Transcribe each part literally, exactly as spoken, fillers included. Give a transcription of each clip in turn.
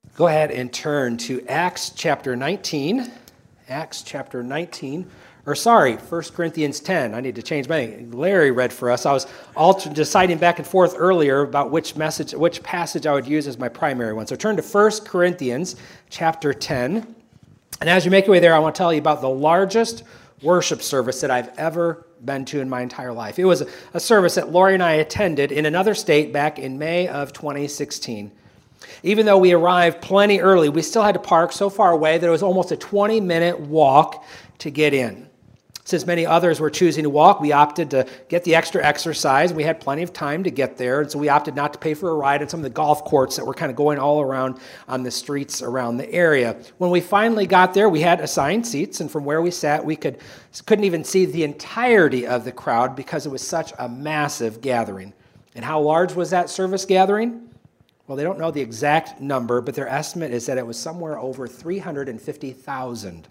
Go ahead and turn to Acts chapter nineteen. Acts chapter nineteen. Or sorry, First Corinthians ten. I need to change my name. Larry read for us. I was alter- deciding back and forth earlier about which message, which passage I would use as my primary one. So turn to First Corinthians chapter ten. And as you make your way there, I want to tell you about the largest worship service that I've ever been to in my entire life. It was a, a service that Lori and I attended in another state back in May of twenty sixteen. Even though we arrived plenty early, we still had to park so far away that it was almost a twenty-minute walk to get in. Since many others were choosing to walk, we opted to get the extra exercise. We had plenty of time to get there, and so we opted not to pay for a ride at some of the golf courts that were kind of going all around on the streets around the area. When we finally got there, we had assigned seats, and from where we sat, we could, couldn't even see the entirety of the crowd because it was such a massive gathering. And how large was that service gathering? Well, they don't know the exact number, but their estimate is that it was somewhere over three hundred fifty thousand.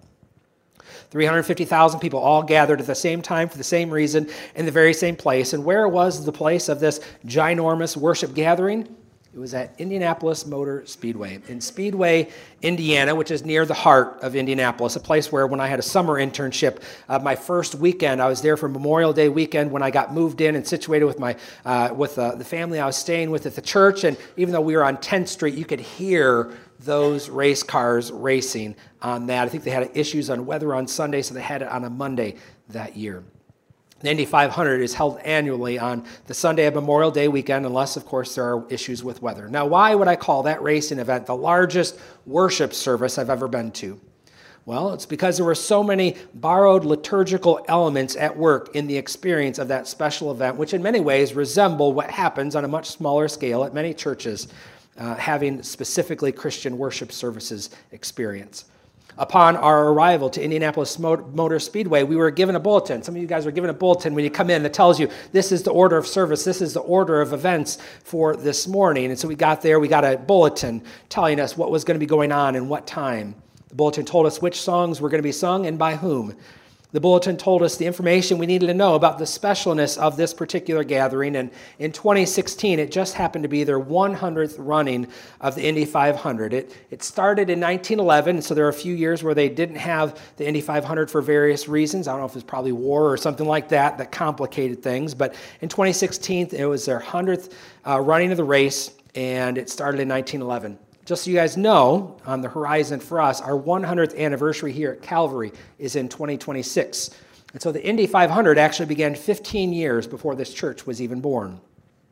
three hundred fifty thousand people all gathered at the same time for the same reason in the very same place. And where was the place of this ginormous worship gathering? It was at Indianapolis Motor Speedway in Speedway, Indiana, which is near the heart of Indianapolis, a place where when I had a summer internship, uh, my first weekend, I was there for Memorial Day weekend when I got moved in and situated with my uh, with uh, the family I was staying with at the church. And even though we were on tenth Street, you could hear those race cars racing on that. I think they had issues on weather on Sunday, so they had it on a Monday that year. The Indy five hundred is held annually on the Sunday of Memorial Day weekend, unless, of course, there are issues with weather. Now, why would I call that racing event the largest worship service I've ever been to? Well, it's because there were so many borrowed liturgical elements at work in the experience of that special event, which in many ways resemble what happens on a much smaller scale at many churches, uh, having specifically Christian worship services experience. Upon our arrival to Indianapolis Motor Speedway, we were given a bulletin. Some of you guys were given a bulletin when you come in that tells you this is the order of service, this is the order of events for this morning. And so we got there, we got a bulletin telling us what was going to be going on and what time. The bulletin told us which songs were going to be sung and by whom. The bulletin told us the information we needed to know about the specialness of this particular gathering. And in twenty sixteen, it just happened to be their one hundredth running of the Indy five hundred. It, it started in nineteen eleven, so there are a few years where they didn't have the Indy five hundred for various reasons. I don't know if it was probably war or something like that that complicated things. But in twenty sixteen, it was their one hundredth uh, running of the race, and it started in nineteen eleven. Just so you guys know, on the horizon for us, our one hundredth anniversary here at Calvary is in twenty twenty-six. And so the Indy five hundred actually began fifteen years before this church was even born.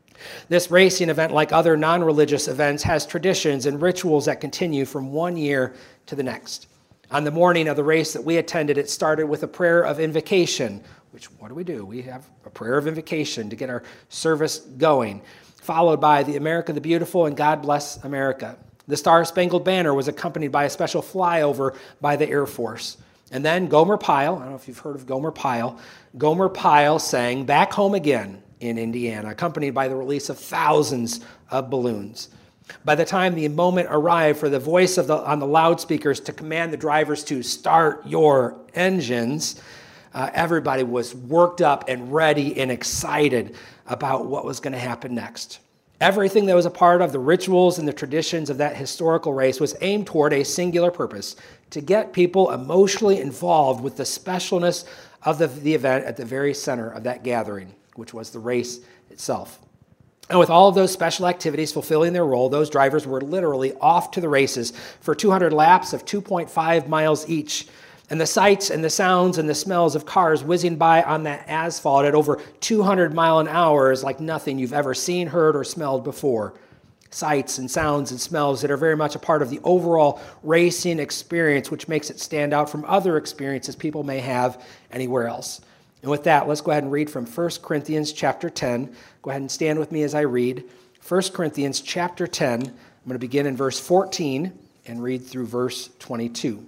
This racing event, like other non-religious events, has traditions and rituals that continue from one year to the next. On the morning of the race that we attended, it started with a prayer of invocation, which, what do we do? We have a prayer of invocation to get our service going, followed by the America the Beautiful and God Bless America. The Star-Spangled Banner was accompanied by a special flyover by the Air Force. And then Gomer Pyle, I don't know if you've heard of Gomer Pyle, Gomer Pyle sang Back Home Again in Indiana, accompanied by the release of thousands of balloons. By the time the moment arrived for the voice of the, on the loudspeakers to command the drivers to start your engines, uh, everybody was worked up and ready and excited about what was going to happen next. Everything that was a part of the rituals and the traditions of that historical race was aimed toward a singular purpose, to get people emotionally involved with the specialness of the, the event at the very center of that gathering, which was the race itself. And with all of those special activities fulfilling their role, those drivers were literally off to the races for two hundred laps of two point five miles each. And the sights and the sounds and the smells of cars whizzing by on that asphalt at over two hundred miles an hour is like nothing you've ever seen, heard, or smelled before. Sights and sounds and smells that are very much a part of the overall racing experience, which makes it stand out from other experiences people may have anywhere else. And with that, let's go ahead and read from First Corinthians chapter ten. Go ahead and stand with me as I read. First Corinthians chapter ten. I'm going to begin in verse fourteen and read through verse twenty-two.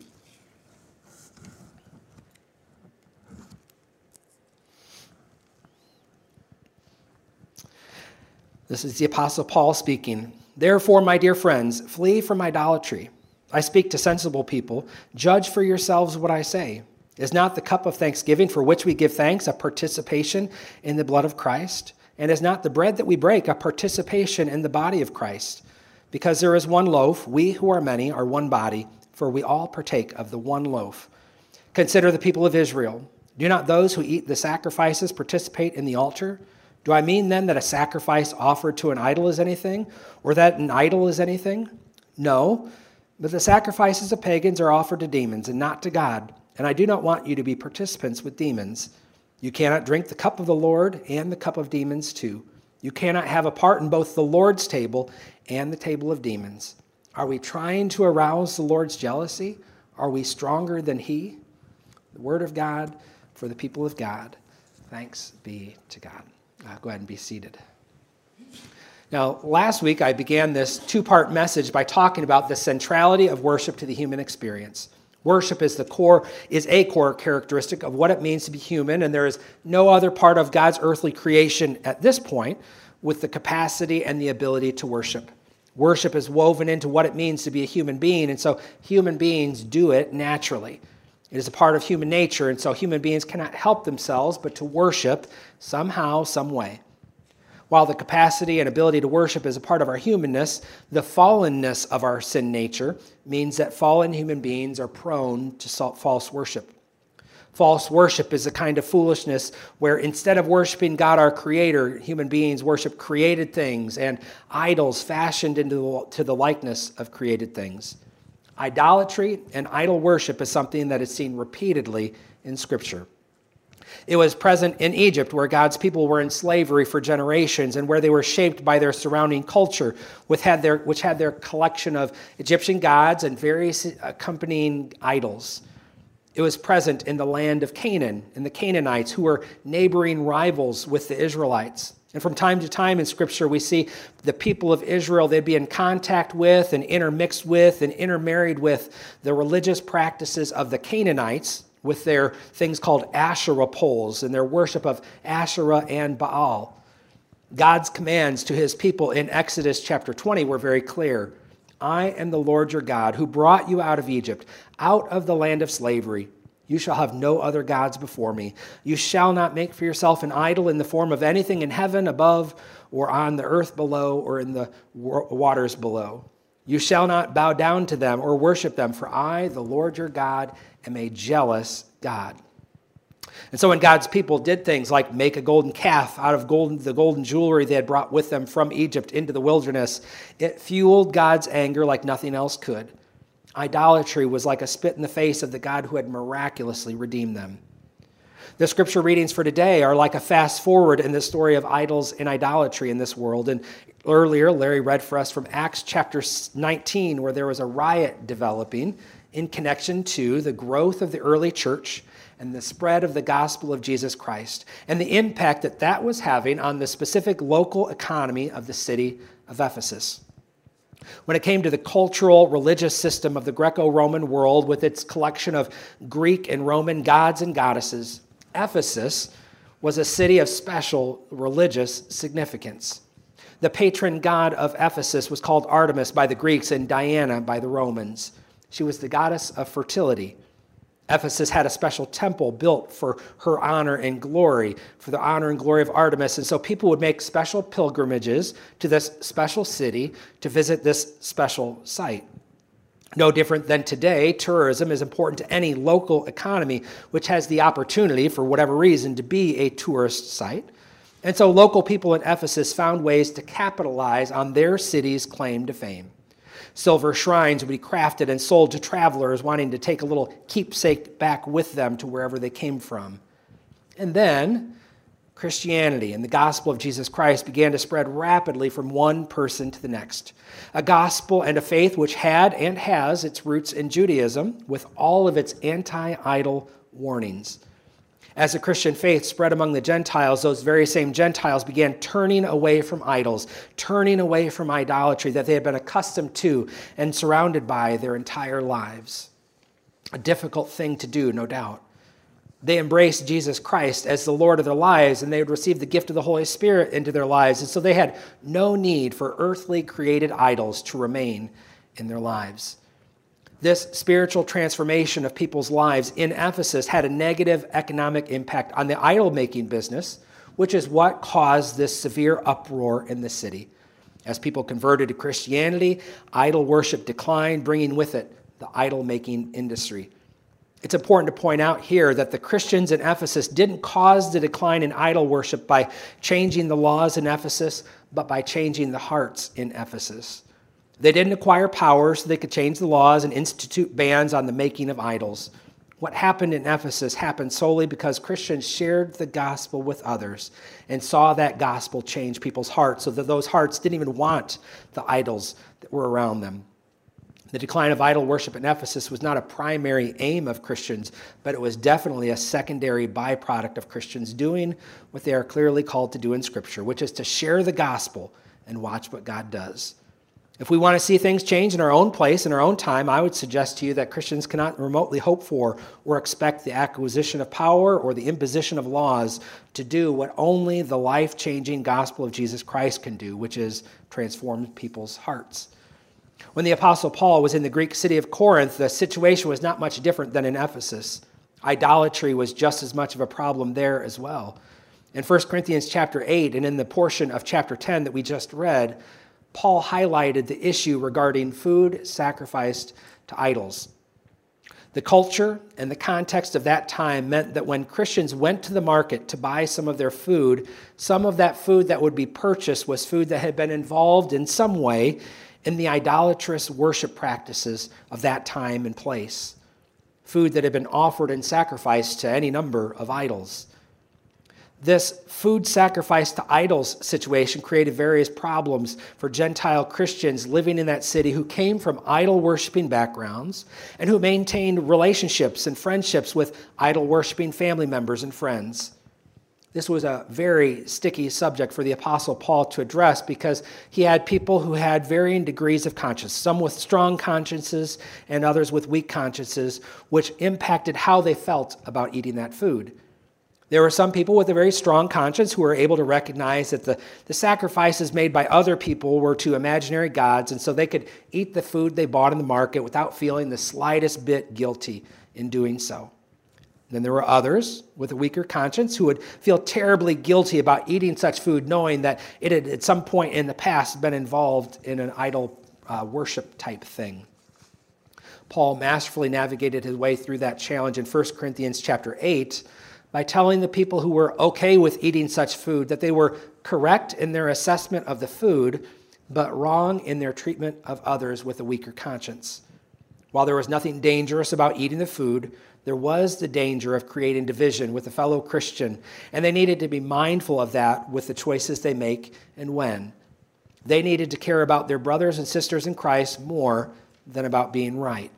This is the Apostle Paul speaking. Therefore, my dear friends, flee from idolatry. I speak to sensible people. Judge for yourselves what I say. Is not the cup of thanksgiving for which we give thanks a participation in the blood of Christ? And is not the bread that we break a participation in the body of Christ? Because there is one loaf, we who are many are one body, for we all partake of the one loaf. Consider the people of Israel. Do not those who eat the sacrifices participate in the altar? Do I mean then that a sacrifice offered to an idol is anything, or that an idol is anything? No, but the sacrifices of pagans are offered to demons and not to God, and I do not want you to be participants with demons. You cannot drink the cup of the Lord and the cup of demons too. You cannot have a part in both the Lord's table and the table of demons. Are we trying to arouse the Lord's jealousy? Are we stronger than he? The word of God for the people of God. Thanks be to God. Uh, go ahead and be seated. Now, last week I began this two-part message by talking about the centrality of worship to the human experience. Worship is the core, is a core characteristic of what it means to be human, and there is no other part of God's earthly creation at this point with the capacity and the ability to worship. Worship is woven into what it means to be a human being, and so human beings do it naturally. It is a part of human nature, and so human beings cannot help themselves but to worship somehow, some way. While the capacity and ability to worship is a part of our humanness, the fallenness of our sin nature means that fallen human beings are prone to false worship. False worship is a kind of foolishness where instead of worshiping God, our Creator, human beings worship created things and idols fashioned into the, to the likeness of created things. Idolatry and idol worship is something that is seen repeatedly in Scripture. It was present in Egypt, where God's people were in slavery for generations and where they were shaped by their surrounding culture, which had their, which had their collection of Egyptian gods and various accompanying idols. It was present in the land of Canaan and the Canaanites, who were neighboring rivals with the Israelites. And from time to time in Scripture, we see the people of Israel, they'd be in contact with and intermixed with and intermarried with the religious practices of the Canaanites, with their things called Asherah poles and their worship of Asherah and Baal. God's commands to his people in Exodus chapter twenty were very clear. I am the Lord your God, who brought you out of Egypt, out of the land of slavery. You shall have no other gods before me. You shall not make for yourself an idol in the form of anything in heaven above, or on the earth below, or in the waters below. You shall not bow down to them or worship them, for I, the Lord your God, am a jealous God. And so when God's people did things like make a golden calf out of golden, the golden jewelry they had brought with them from Egypt into the wilderness, it fueled God's anger like nothing else could. Idolatry was like a spit in the face of the God who had miraculously redeemed them. The scripture readings for today are like a fast forward in the story of idols and idolatry in this world. And earlier, Larry read for us from Acts chapter nineteen, where there was a riot developing in connection to the growth of the early church and the spread of the gospel of Jesus Christ, and the impact that that was having on the specific local economy of the city of Ephesus. When it came to the cultural, religious system of the Greco-Roman world with its collection of Greek and Roman gods and goddesses, Ephesus was a city of special religious significance. The patron god of Ephesus was called Artemis by the Greeks and Diana by the Romans. She was the goddess of fertility. Ephesus had a special temple built for her honor and glory, for the honor and glory of Artemis. And so people would make special pilgrimages to this special city to visit this special site. No different than today, tourism is important to any local economy which has the opportunity, for whatever reason, to be a tourist site. And so local people in Ephesus found ways to capitalize on their city's claim to fame. Silver shrines would be crafted and sold to travelers wanting to take a little keepsake back with them to wherever they came from. And then Christianity and the gospel of Jesus Christ began to spread rapidly from one person to the next. A gospel and a faith which had and has its roots in Judaism, with all of its anti-idol warnings. As the Christian faith spread among the Gentiles, those very same Gentiles began turning away from idols, turning away from idolatry that they had been accustomed to and surrounded by their entire lives. A difficult thing to do, no doubt. They embraced Jesus Christ as the Lord of their lives, and they would receive the gift of the Holy Spirit into their lives. And so they had no need for earthly created idols to remain in their lives. This spiritual transformation of people's lives in Ephesus had a negative economic impact on the idol-making business, which is what caused this severe uproar in the city. As people converted to Christianity, idol worship declined, bringing with it the idol-making industry. It's important to point out here that the Christians in Ephesus didn't cause the decline in idol worship by changing the laws in Ephesus, but by changing the hearts in Ephesus. They didn't acquire power so they could change the laws and institute bans on the making of idols. What happened in Ephesus happened solely because Christians shared the gospel with others and saw that gospel change people's hearts so that those hearts didn't even want the idols that were around them. The decline of idol worship in Ephesus was not a primary aim of Christians, but it was definitely a secondary byproduct of Christians doing what they are clearly called to do in Scripture, which is to share the gospel and watch what God does. If we want to see things change in our own place, in our own time, I would suggest to you that Christians cannot remotely hope for or expect the acquisition of power or the imposition of laws to do what only the life-changing gospel of Jesus Christ can do, which is transform people's hearts. When the Apostle Paul was in the Greek city of Corinth, the situation was not much different than in Ephesus. Idolatry was just as much of a problem there as well. In First Corinthians chapter eight and in the portion of chapter ten that we just read, Paul highlighted the issue regarding food sacrificed to idols. The culture and the context of that time meant that when Christians went to the market to buy some of their food, some of that food that would be purchased was food that had been involved in some way in the idolatrous worship practices of that time and place. Food that had been offered and sacrificed to any number of idols. This food sacrifice to idols situation created various problems for Gentile Christians living in that city who came from idol-worshiping backgrounds and who maintained relationships and friendships with idol-worshiping family members and friends. This was a very sticky subject for the Apostle Paul to address because he had people who had varying degrees of conscience, some with strong consciences and others with weak consciences, which impacted how they felt about eating that food. There were some people with a very strong conscience who were able to recognize that the, the sacrifices made by other people were to imaginary gods, and so they could eat the food they bought in the market without feeling the slightest bit guilty in doing so. Then there were others with a weaker conscience who would feel terribly guilty about eating such food, knowing that it had at some point in the past been involved in an idol uh, worship type thing. Paul masterfully navigated his way through that challenge in First Corinthians chapter eight by telling the people who were okay with eating such food that they were correct in their assessment of the food, but wrong in their treatment of others with a weaker conscience. While there was nothing dangerous about eating the food, there was the danger of creating division with a fellow Christian, and they needed to be mindful of that with the choices they make and when. They needed to care about their brothers and sisters in Christ more than about being right.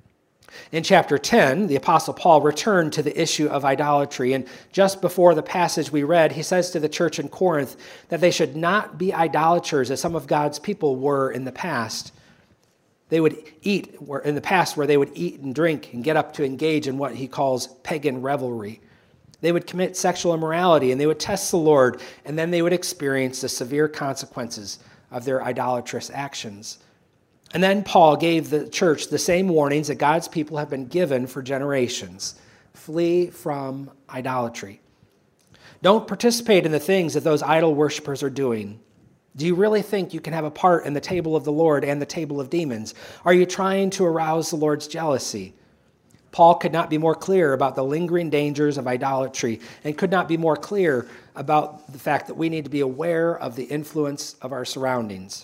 In chapter ten, the Apostle Paul returned to the issue of idolatry, and just before the passage we read, he says to the church in Corinth that they should not be idolaters as some of God's people were in the past. They would eat, in the past where they would eat and drink and get up to engage in what he calls pagan revelry. They would commit sexual immorality and they would test the Lord, and then they would experience the severe consequences of their idolatrous actions. And then Paul gave the church the same warnings that God's people have been given for generations. Flee from idolatry. Don't participate in the things that those idol worshipers are doing. Do you really think you can have a part in the table of the Lord and the table of demons? Are you trying to arouse the Lord's jealousy? Paul could not be more clear about the lingering dangers of idolatry and could not be more clear about the fact that we need to be aware of the influence of our surroundings.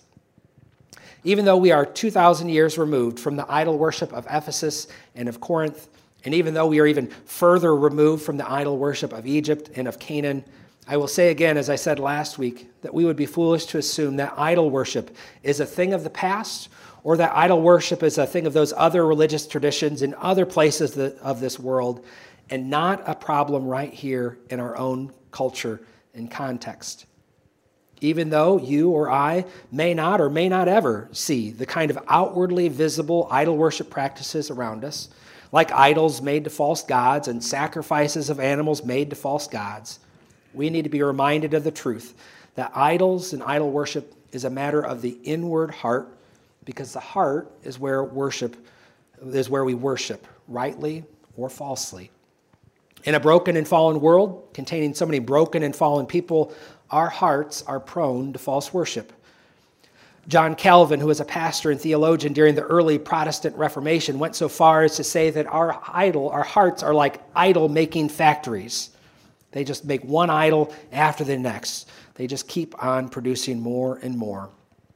Even though we are two thousand years removed from the idol worship of Ephesus and of Corinth, and even though we are even further removed from the idol worship of Egypt and of Canaan, I will say again, as I said last week, that we would be foolish to assume that idol worship is a thing of the past or that idol worship is a thing of those other religious traditions in other places of this world and not a problem right here in our own culture and context. Even though you or I may not or may not ever see the kind of outwardly visible idol worship practices around us, like idols made to false gods and sacrifices of animals made to false gods, we need to be reminded of the truth that idols and idol worship is a matter of the inward heart, because the heart is where worship is where we worship, rightly or falsely. In a broken and fallen world containing so many broken and fallen people, our hearts are prone to false worship. John Calvin, who was a pastor and theologian during the early Protestant Reformation, went so far as to say that our idol, our hearts are like idol-making factories. They just make one idol after the next. They just keep on producing more and more.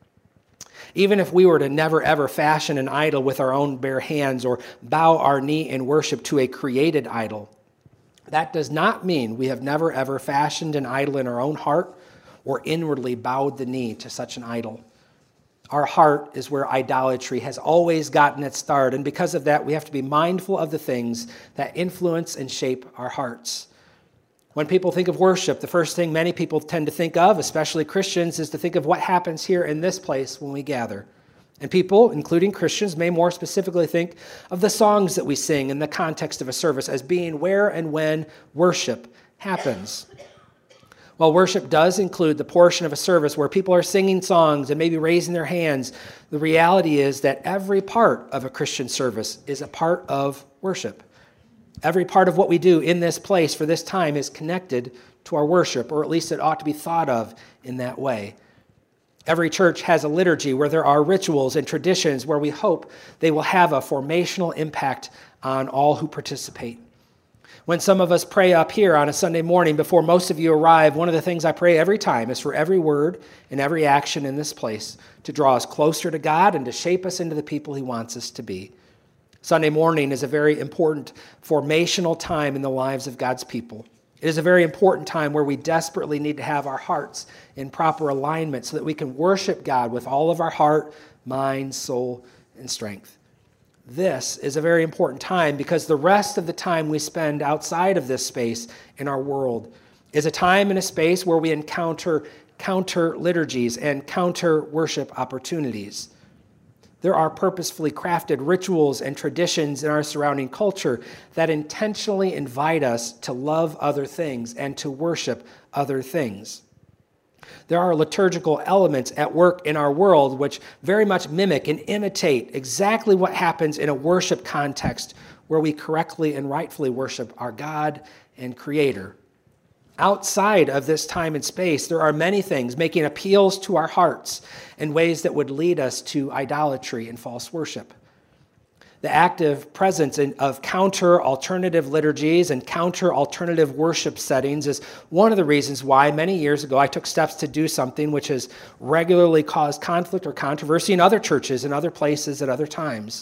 Even if we were to never ever fashion an idol with our own bare hands or bow our knee in worship to a created idol, that does not mean we have never ever fashioned an idol in our own heart or inwardly bowed the knee to such an idol. Our heart is where idolatry has always gotten its start, and because of that, we have to be mindful of the things that influence and shape our hearts. When people think of worship, the first thing many people tend to think of, especially Christians, is to think of what happens here in this place when we gather. And people, including Christians, may more specifically think of the songs that we sing in the context of a service as being where and when worship happens. While worship does include the portion of a service where people are singing songs and maybe raising their hands, the reality is that every part of a Christian service is a part of worship. Every part of what we do in this place for this time is connected to our worship, or at least it ought to be thought of in that way. Every church has a liturgy where there are rituals and traditions where we hope they will have a formational impact on all who participate. When some of us pray up here on a Sunday morning before most of you arrive, one of the things I pray every time is for every word and every action in this place to draw us closer to God and to shape us into the people He wants us to be. Sunday morning is a very important formational time in the lives of God's people. It is a very important time where we desperately need to have our hearts in proper alignment so that we can worship God with all of our heart, mind, soul, and strength. This is a very important time because the rest of the time we spend outside of this space in our world is a time and a space where we encounter counter liturgies and counter worship opportunities. There are purposefully crafted rituals and traditions in our surrounding culture that intentionally invite us to love other things and to worship other things. There are liturgical elements at work in our world which very much mimic and imitate exactly what happens in a worship context where we correctly and rightfully worship our God and Creator. Outside of this time and space, there are many things making appeals to our hearts in ways that would lead us to idolatry and false worship. The active presence in, of counter-alternative liturgies and counter-alternative worship settings is one of the reasons why many years ago I took steps to do something which has regularly caused conflict or controversy in other churches and other places at other times.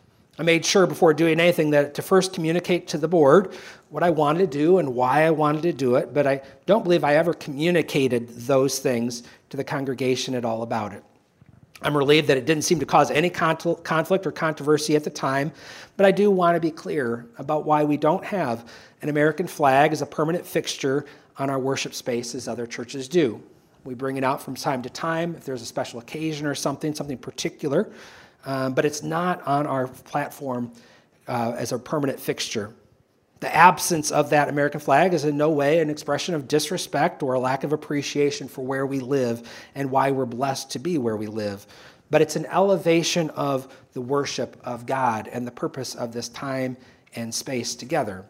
I made sure before doing anything that to first communicate to the board what I wanted to do and why I wanted to do it, but I don't believe I ever communicated those things to the congregation at all about it. I'm relieved that it didn't seem to cause any conflict or controversy at the time, but I do want to be clear about why we don't have an American flag as a permanent fixture on our worship space as other churches do. We bring it out from time to time if there's a special occasion or something, something particular, um, but it's not on our platform uh, as a permanent fixture. The absence of that American flag is in no way an expression of disrespect or a lack of appreciation for where we live and why we're blessed to be where we live. But it's an elevation of the worship of God and the purpose of this time and space together.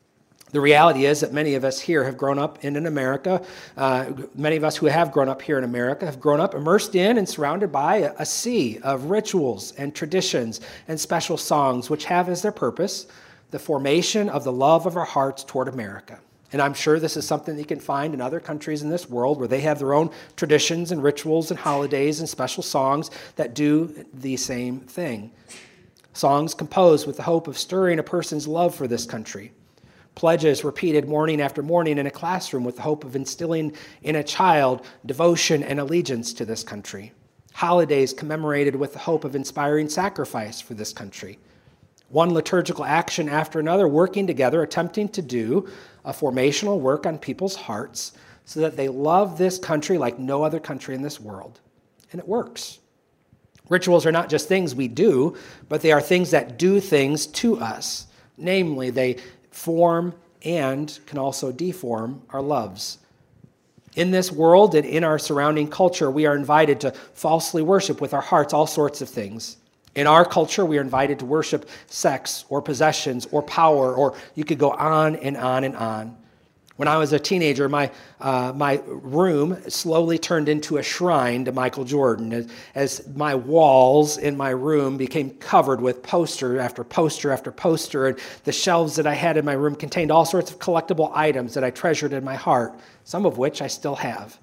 The reality is that many of us here have grown up in, in America. Uh, many of us who have grown up here in America have grown up immersed in and surrounded by a, a sea of rituals and traditions and special songs which have as their purpose the formation of the love of our hearts toward America. And I'm sure this is something that you can find in other countries in this world where they have their own traditions and rituals and holidays and special songs that do the same thing. Songs composed with the hope of stirring a person's love for this country. Pledges repeated morning after morning in a classroom with the hope of instilling in a child devotion and allegiance to this country. Holidays commemorated with the hope of inspiring sacrifice for this country. One liturgical action after another working together, attempting to do a formational work on people's hearts so that they love this country like no other country in this world. And it works. Rituals are not just things we do, but they are things that do things to us. Namely, they form and can also deform our loves. In this world and in our surrounding culture, we are invited to falsely worship with our hearts all sorts of things. In our culture, we are invited to worship sex or possessions or power, or you could go on and on and on. When I was a teenager, my uh, my room slowly turned into a shrine to Michael Jordan as, as my walls in my room became covered with poster after poster after poster, and the shelves that I had in my room contained all sorts of collectible items that I treasured in my heart, some of which I still have.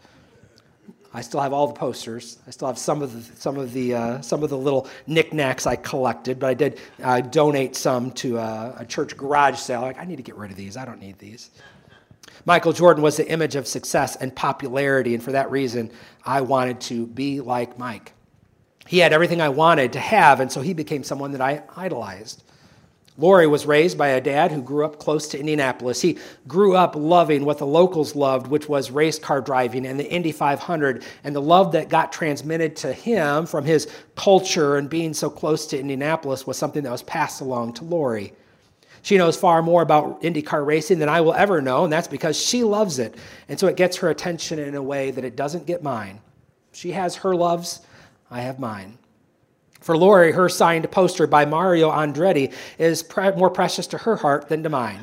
I still have all the posters. I still have some of the some of the uh, some of the little knickknacks I collected, but I did uh, donate some to a, a church garage sale. Like, I need to get rid of these. I don't need these. Michael Jordan was the image of success and popularity, and for that reason, I wanted to be like Mike. He had everything I wanted to have, and so he became someone that I idolized. Lori was raised by a dad who grew up close to Indianapolis. He grew up loving what the locals loved, which was race car driving and the Indy five hundred, and the love that got transmitted to him from his culture and being so close to Indianapolis was something that was passed along to Lori. She knows far more about IndyCar racing than I will ever know, and that's because she loves it. And so it gets her attention in a way that it doesn't get mine. She has her loves, I have mine. For Lori, her signed poster by Mario Andretti is pre- more precious to her heart than to mine.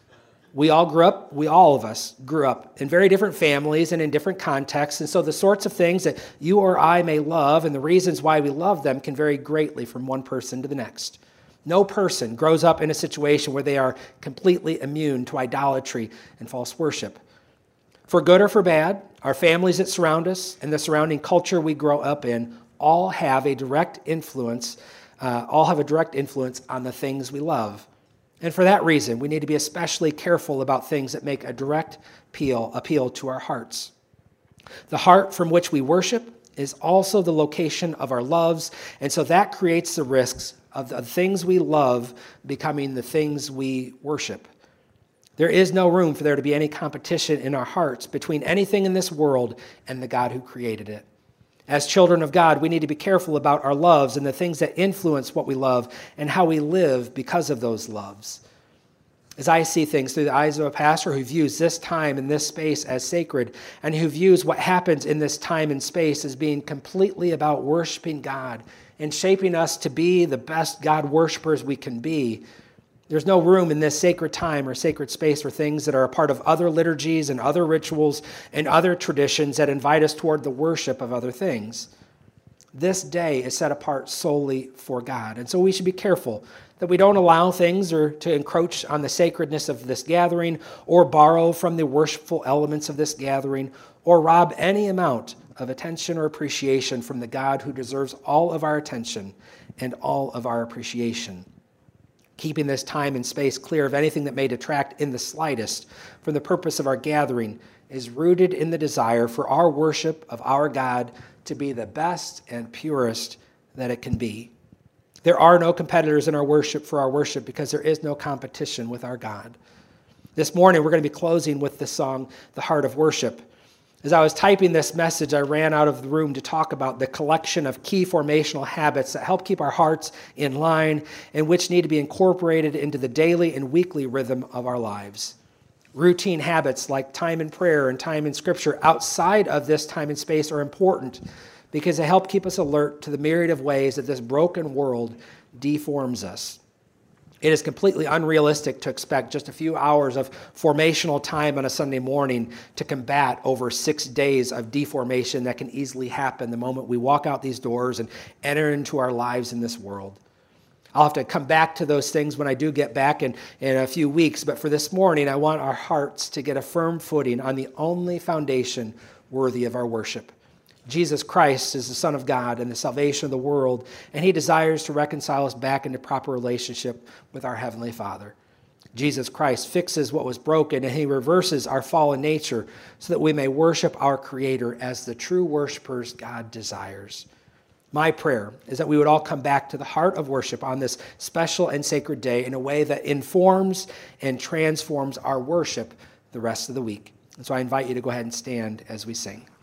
We all grew up, we all of us grew up in very different families and in different contexts, and so the sorts of things that you or I may love and the reasons why we love them can vary greatly from one person to the next. No person grows up in a situation where they are completely immune to idolatry and false worship. For good or for bad, our families that surround us and the surrounding culture we grow up in all have a direct influence, uh, all have a direct influence on the things we love. And for that reason, we need to be especially careful about things that make a direct appeal, appeal to our hearts. The heart from which we worship is also the location of our loves, and so that creates the risks of the things we love becoming the things we worship. There is no room for there to be any competition in our hearts between anything in this world and the God who created it. As children of God, we need to be careful about our loves and the things that influence what we love and how we live because of those loves. As I see things through the eyes of a pastor who views this time and this space as sacred, and who views what happens in this time and space as being completely about worshiping God and shaping us to be the best God worshipers we can be, there's no room in this sacred time or sacred space for things that are a part of other liturgies and other rituals and other traditions that invite us toward the worship of other things. This day is set apart solely for God, and so we should be careful that we don't allow things or to encroach on the sacredness of this gathering or borrow from the worshipful elements of this gathering or rob any amount of attention or appreciation from the God who deserves all of our attention and all of our appreciation. Keeping this time and space clear of anything that may detract in the slightest from the purpose of our gathering is rooted in the desire for our worship of our God to be the best and purest that it can be. There are no competitors in our worship for our worship because there is no competition with our God. This morning, we're going to be closing with the song, The Heart of Worship. As I was typing this message, I ran out of the room to talk about the collection of key formational habits that help keep our hearts in line and which need to be incorporated into the daily and weekly rhythm of our lives. Routine habits like time in prayer and time in Scripture outside of this time and space are important because they help keep us alert to the myriad of ways that this broken world deforms us. It is completely unrealistic to expect just a few hours of formational time on a Sunday morning to combat over six days of deformation that can easily happen the moment we walk out these doors and enter into our lives in this world. I'll have to come back to those things when I do get back in, in a few weeks, but for this morning, I want our hearts to get a firm footing on the only foundation worthy of our worship. Jesus Christ is the Son of God and the salvation of the world, and he desires to reconcile us back into proper relationship with our Heavenly Father. Jesus Christ fixes what was broken, and he reverses our fallen nature so that we may worship our Creator as the true worshipers God desires. My prayer is that we would all come back to the heart of worship on this special and sacred day in a way that informs and transforms our worship the rest of the week. And so I invite you to go ahead and stand as we sing.